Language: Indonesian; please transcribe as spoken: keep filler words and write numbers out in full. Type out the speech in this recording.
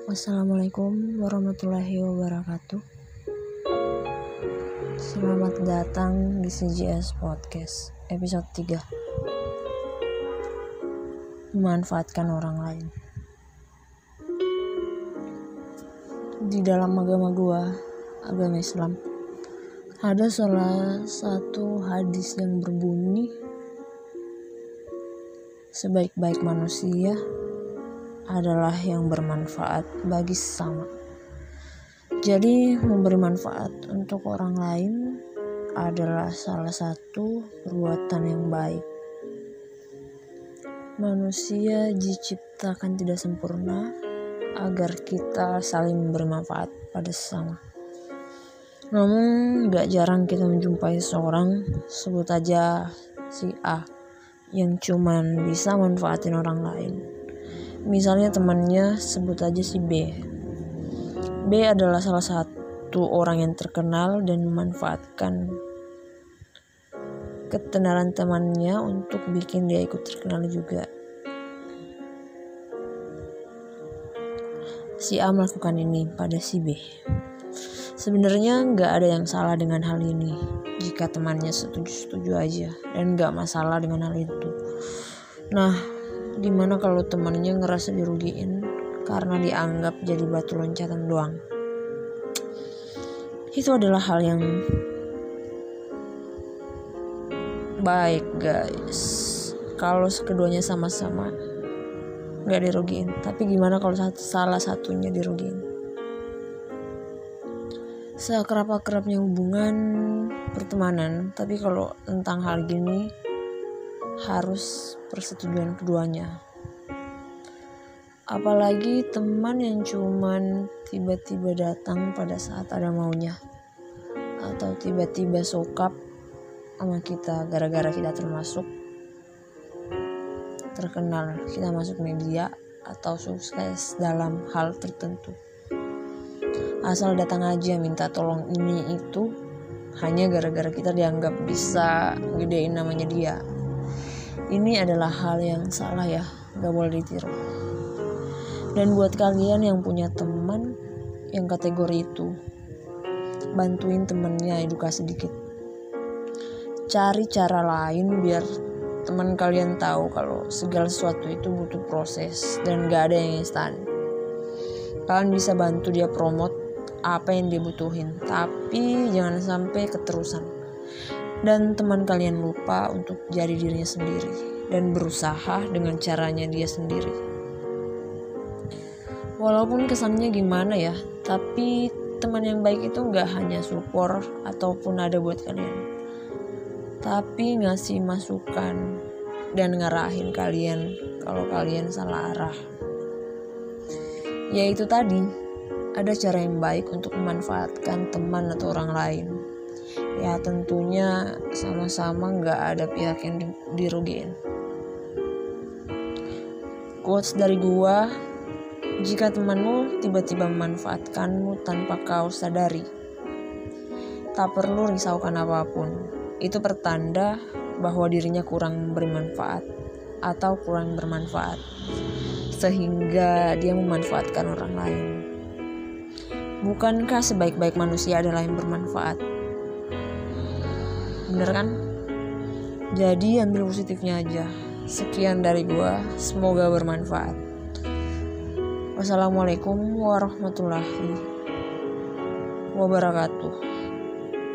Assalamualaikum warahmatullahi wabarakatuh. Selamat datang di C J S Podcast episode tiga. Memanfaatkan orang lain. Di dalam agama gua, agama Islam, ada salah satu hadis yang berbunyi, sebaik-baik manusia adalah yang bermanfaat bagi sesama. Jadi memberi manfaat untuk orang lain adalah salah satu perbuatan yang baik. Manusia diciptakan tidak sempurna agar kita saling memberi manfaat pada sesama. Namun gak jarang kita menjumpai seorang, sebut aja si A, yang cuman bisa manfaatin orang lain. Misalnya temannya, sebut aja si B. B adalah salah satu orang yang terkenal dan memanfaatkan ketenaran temannya untuk bikin dia ikut terkenal juga. Si A melakukan ini pada si B. Sebenarnya nggak ada yang salah dengan hal ini jika temannya setuju-setuju aja dan nggak masalah dengan hal itu. Nah, gimana kalau temannya ngerasa dirugiin karena dianggap jadi batu loncatan doang? Itu adalah hal yang baik, guys. Kalau keduanya sama-sama gak dirugiin. Tapi gimana kalau satu, salah satunya dirugiin? Seakrab-akrabnya hubungan pertemanan, tapi kalau tentang hal gini harus persetujuan keduanya. Apalagi teman yang cuman tiba-tiba datang pada saat ada maunya, atau tiba-tiba sokap sama kita gara-gara kita termasuk terkenal, kita masuk media atau sukses dalam hal tertentu. Asal datang aja minta tolong ini itu hanya gara-gara kita dianggap bisa gedein namanya dia. Ini adalah hal yang salah ya, gak boleh ditiru. Dan buat kalian yang punya teman yang kategori itu, bantuin temennya edukasi dikit. Cari cara lain biar teman kalian tahu kalau segala sesuatu itu butuh proses dan gak ada yang instan. Kalian bisa bantu dia promote apa yang dia butuhin, tapi jangan sampai keterusan dan teman kalian lupa untuk jadi dirinya sendiri dan berusaha dengan caranya dia sendiri. Walaupun kesannya gimana ya, tapi teman yang baik itu gak hanya support ataupun ada buat kalian, tapi ngasih masukan dan ngarahin kalian kalau kalian salah arah. Yaitu tadi, ada cara yang baik untuk memanfaatkan teman atau orang lain. Ya tentunya sama-sama gak ada pihak yang dirugiin. Quotes dari gua, jika temanmu tiba-tiba memanfaatkanmu tanpa kau sadari, tak perlu risaukan apapun. Itu pertanda bahwa dirinya kurang memberi manfaat atau kurang bermanfaat, sehingga dia memanfaatkan orang lain. Bukankah sebaik-baik manusia adalah yang bermanfaat? Bener kan? Jadi ambil positifnya aja. Sekian dari gua, semoga bermanfaat. Wassalamualaikum warahmatullahi wabarakatuh.